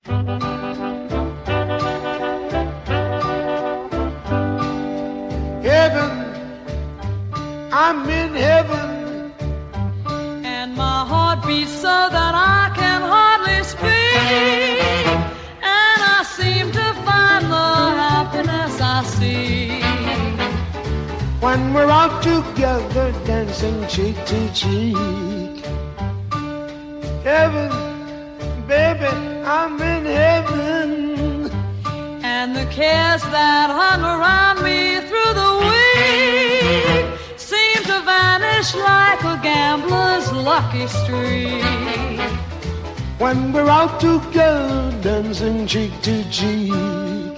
Heaven, I'm in heaven, and my heart beats so that I can hardly speak, and I seem to find the happiness I seek when we're out together dancing cheek to cheek. Heaven, baby, I'm in heaven, and the cares that hung around me through the week seem to vanish like a gambler's lucky streak when we're out together dancing cheek to cheek.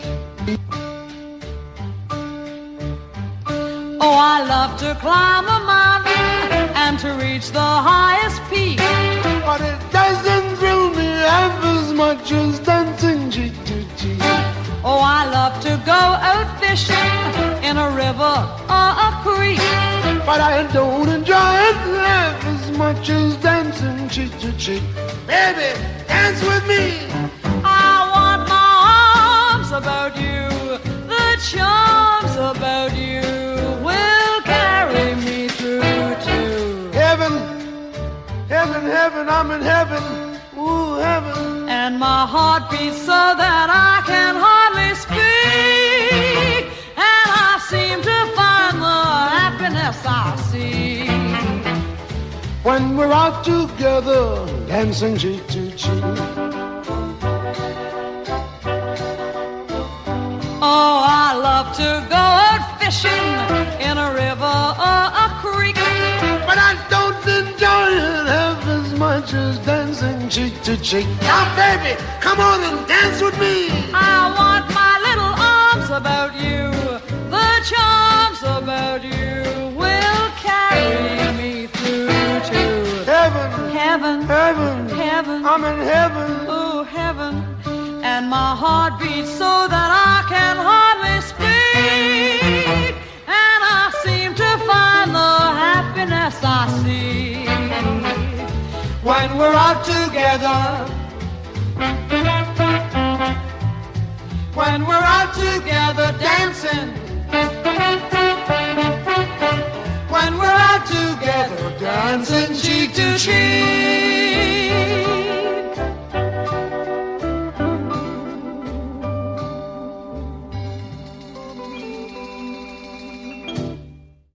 Oh, I love to climb a mountain and to reach the highest peak, but it doesn't thrill me half as much as dancing cheek to cheek. Oh, I love to go out fishing in a river or a creek, but I don't enjoy it half as much as dancing cheek to cheek. Baby, dance with me. I want my arms about you, the charms about you will carry me through to heaven, heaven, heaven, I'm in heaven, ooh, heaven. And my heart beats so that I can hardly speak, and I seem to find the happiness I seek when we're out together dancing cheek to cheek. Oh, I love to go out fishing in a river or a creek, but I don't enjoy it half as much as dancing cheek to cheek. Now, baby, come on and dance with me. I want my little arms about you, the charms about you will carry me through to heaven, heaven, heaven, heaven. I'm in heaven, oh, heaven. And my heart beats so that I can hardly speak, and I seem to find the happiness I seek when we're out together, when we're out together dancing, when we're out together dancing cheek to cheek.